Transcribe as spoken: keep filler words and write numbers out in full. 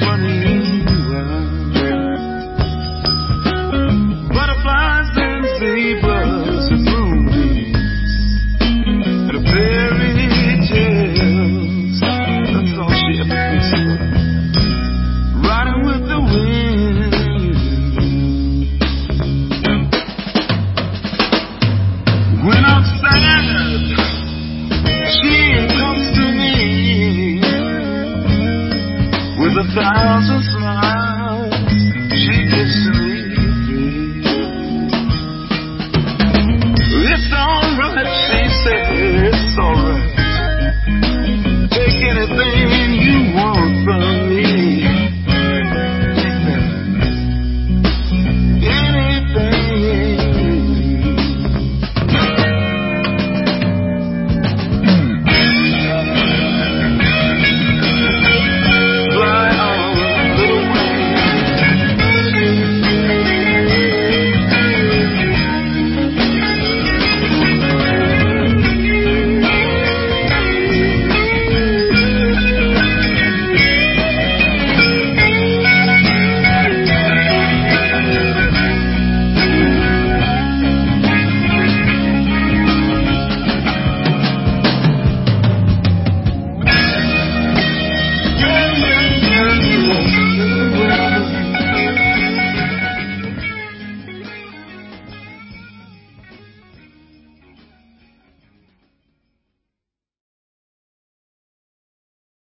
running wild. Butterflies and zebras and moonbeams and a fairy tales. That's all she ever thinks about. Riding with the wind. When I'm sad, she comes to me with a thousand smiles.